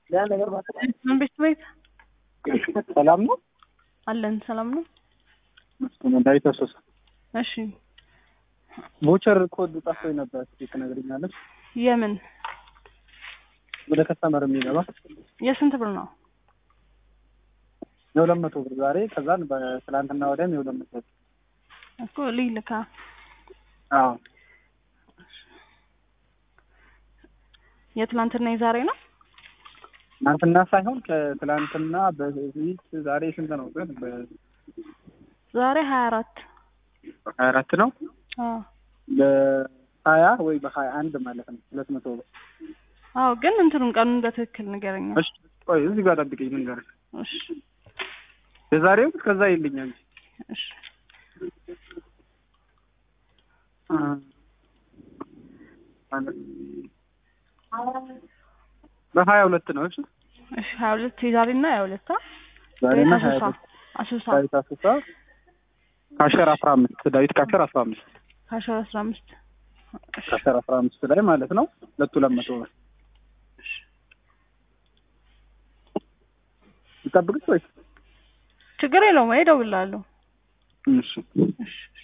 ምን ቤት ሰላም ነው አለን። ሰላም ነው። ዳዊት አሶሳ። እሺ ቮቸር ኮድ ጠፍቶኝ ነበር። ትነግሪኛለሽ? የምን ወደ ከስተመር የሚገባ የስንት ብር ነው? የ200 ብር ዛሬ ከዛን በትላንትና ወዲያም የ200 ብር እኮ ልይልካ። አዎ የትላንትና የዛሬ ነው? ትናንትና ሳይሆን ከትላንትና በፊት ዛሬ ስንት ነው? ዛሬ 24 ነው። አዎ በ20 ወይ በ21 ማለት ነው 200 ብር። አዎ ግን እንትኑን ቀኑን በትክክል ንገረኝ። እሺ ቆይ እዚህ ጋር ጠብቀኝ። ምን ጋር? እሺ የዛሬው ከዛ ይልኛል። እሺ በ22 ነው። እሺ እሺ 22 የዛሬና 22 ዛሬና አሶሳ ዳዊት አሶሳ ካሸር 15 ዳዊት ካሸር 15 ካሸር 15 ካሸር 15 ላይ ማለት ነው። 200 ብር ይጠብቅሽ ወይ? ችግር የለውም። እደውልልሃለሁ። እሺ እሺ